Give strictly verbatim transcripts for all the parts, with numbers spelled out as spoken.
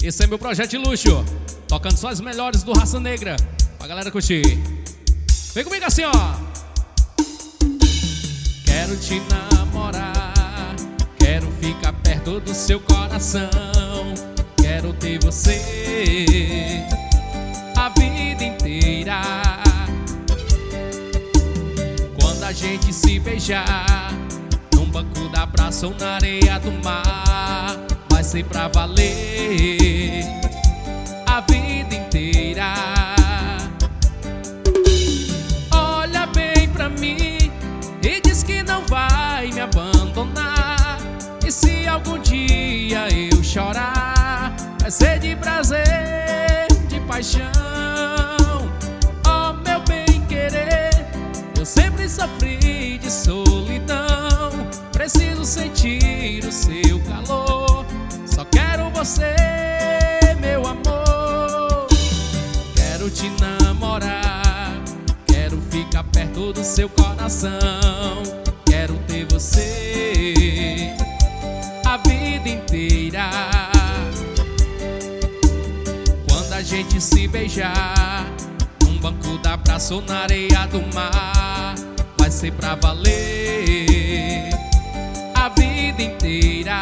Esse é meu projeto de luxo, tocando só as melhores do Raça Negra, pra galera curtir. Vem comigo assim, ó. Quero te namorar, quero ficar perto do seu coração, quero ter você a vida inteira. Quando a gente se beijar num banco da praça ou na areia do mar, vai ser pra valer a vida inteira. Olha bem pra mim e diz que não vai me abandonar. E se algum dia eu chorar, vai ser de prazer, de paixão. Oh, meu bem querer, eu sempre sofri de solidão. Preciso sentir o seu calor, só quero você, meu amor. Quero te namorar, quero ficar perto do seu coração, quero ter você a vida inteira. Quando a gente se beijar num banco da praça ou na areia do mar, vai ser pra valer a vida inteira.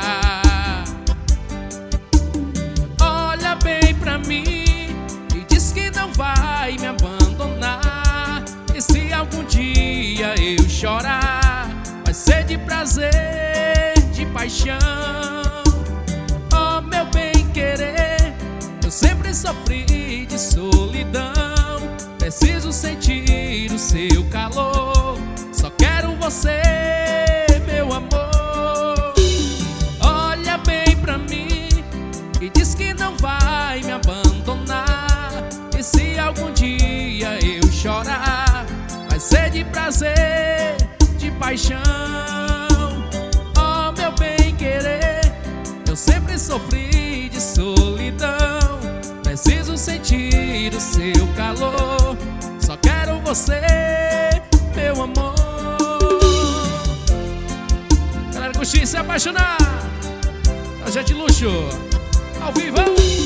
Olha bem pra mim e diz que não vai me abandonar. E se algum dia eu chorar, vai ser de prazer, de paixão. Oh, meu bem querer, eu sempre sofri de solidão. Preciso sentir o seu calor, só quero você, meu amor. Olha bem pra mim e diz que não vai me abandonar. E se algum dia eu chorar, vai ser de prazer, de paixão. Oh, meu bem querer, eu sempre sofri de solidão. Preciso sentir o seu calor, só quero você, meu amor. Galera, curtir, se apaixonar. Projeto de luxo, ao vivo.